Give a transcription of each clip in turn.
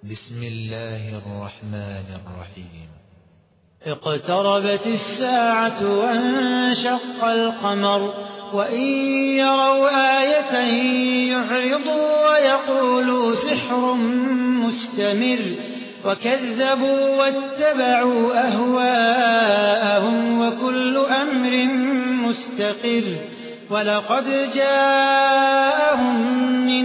بسم الله الرحمن الرحيم. اقتربت الساعة وانشق القمر وإن يروا آية يعرضوا ويقولوا سحر مستمر وكذبوا واتبعوا أهواءهم وكل أمر مستقر ولقد جاءهم من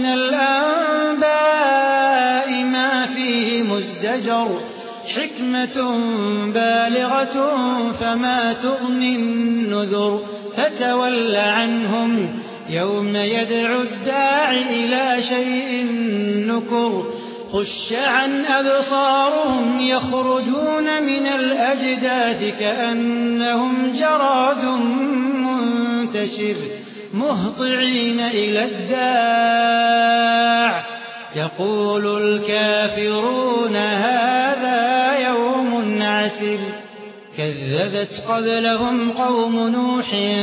الأنباء ما فيه مزدجر حكمة بالغة فما تغني النذر فتول عنهم يوم يدعو الداع إلى شيء نكر خش عن أبصارهم يخرجون من الأجداث كأنهم جراد منتشر مهطعين إلى الداع يقول الكافرون هذا يوم عسر كذبت قبلهم قوم نوح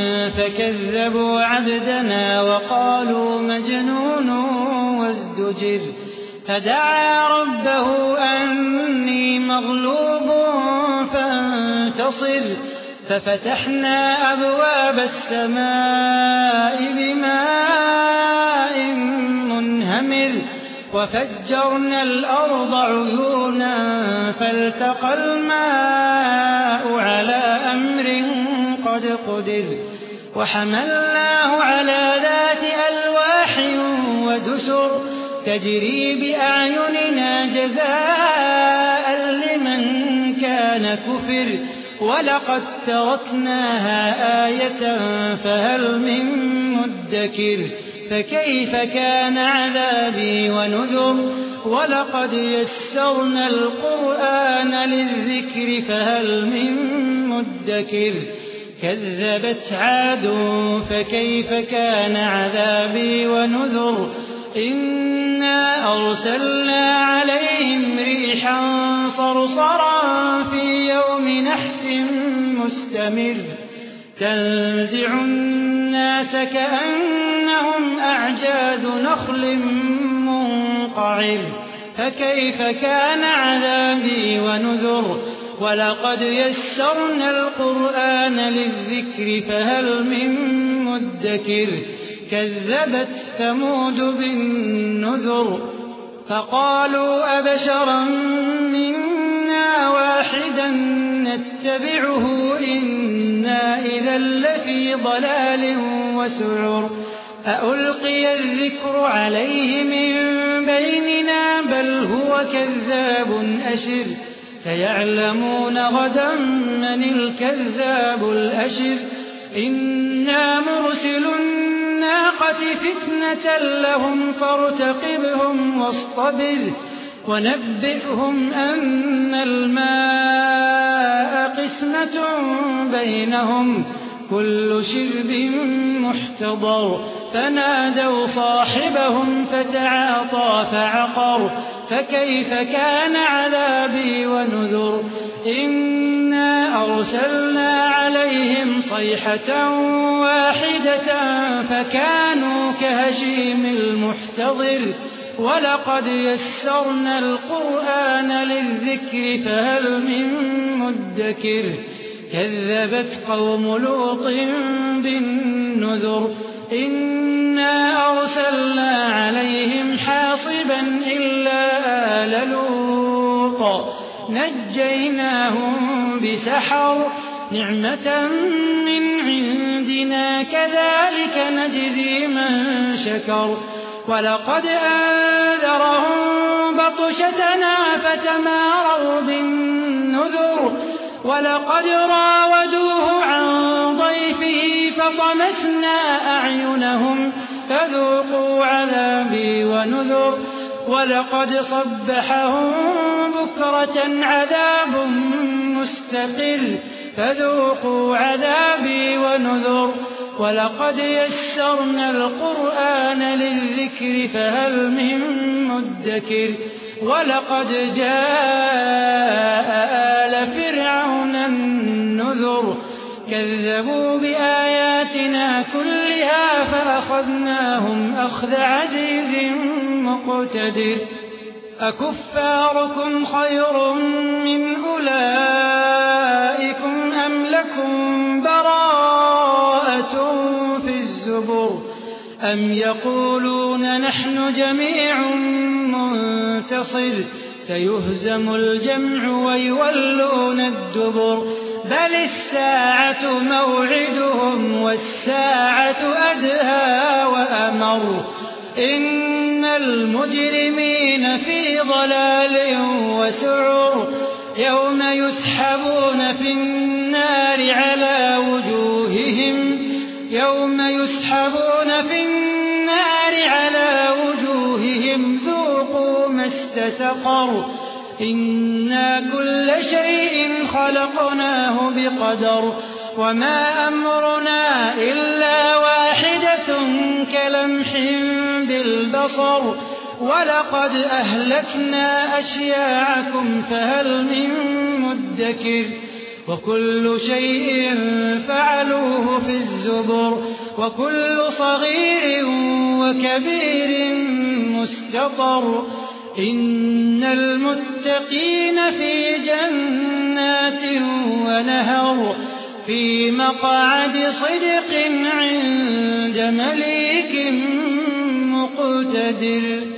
فكذبوا عبدنا وقالوا مجنون وازدجر فدعا ربه أني مغلوب فانتصر ففتحنا أبواب السماء بماء منهمر وفجرنا الأرض عيونا فالتقى الماء على أمر قد قدر وحملناه على ذات ألواح ودسر تجري بأعيننا جزاء لمن كان كفر ولقد تركناها آية فهل من مدكر فكيف كان عذابي ونذر ولقد يسرنا القرآن للذكر فهل من مدكر كذبت عاد فكيف كان عذابي ونذر إنا أرسلنا عليهم ريحا صرصرا في يوم نحس مستمر تنزع الناس كأنهم أعجاز نخل منقعر فكيف كان عذابي ونذر ولقد يسرنا القرآن للذكر فهل من مدكر كذبت ثمود بالنذر فقالوا أبشرا منا واحدا نتبعه إنا إذا لفي ضلال وسعر أألقي الذكر عليه من بيننا بل هو كذاب أشر سيعلمون غدا من الكذاب الأشر إنا مرسل الناقة فتنة لهم فارتقبهم واصطبر ونبئهم أن الماء قسمة بينهم كل شرب محتضر فنادوا صاحبهم فتعاطى فعقر فكيف كان عذابي ونذر إنا أرسلنا عليهم صيحة واحدة فكانوا كهشيم المحتضر ولقد يسرنا القرآن للذكر فهل من مدكر كذبت قوم لوط بالنذر إنا أرسلنا عليهم حاصبا إلا آل لوط نجيناهم بسحر نعمة من عندنا كذلك نجزي من شكر ولقد أنذرهم بطشتنا فتماروا بالنذر ولقد راودوه عن ضيفه فطمسنا أعينهم فذوقوا عذابي ونذر ولقد صبحهم بكرة عذاب مستقر فذوقوا عذابي ونذر ولقد يسرنا القرآن للذكر فهل من مدكر ولقد جاء آل فرعون النذر كذبوا بآياتنا كلها فأخذناهم أخذ عزيز مقتدر أكفاركم خير من أولئكم أم لكم براءة في الزبر أم يقولون نحن جميع منتصر سيهزم الجمع ويولون الدبر بل الساعة موعدهم والساعة أدهى وأمر إن المجرمين في ضلال وسعر يوم يسحبون في النار على وجوههم ذوقوا مس سقر إنا كل شيء خلقناه بقدر وما أمرنا إلا واحدة كلمح بالبصر ولقد أهلكنا أشياعكم فهل من مدكر وكل شيء فعلوه في الزبر وكل صغير وكبير مستطر إن المتقين في جنات ونهر في مقعد صدق عند مليك مقتدر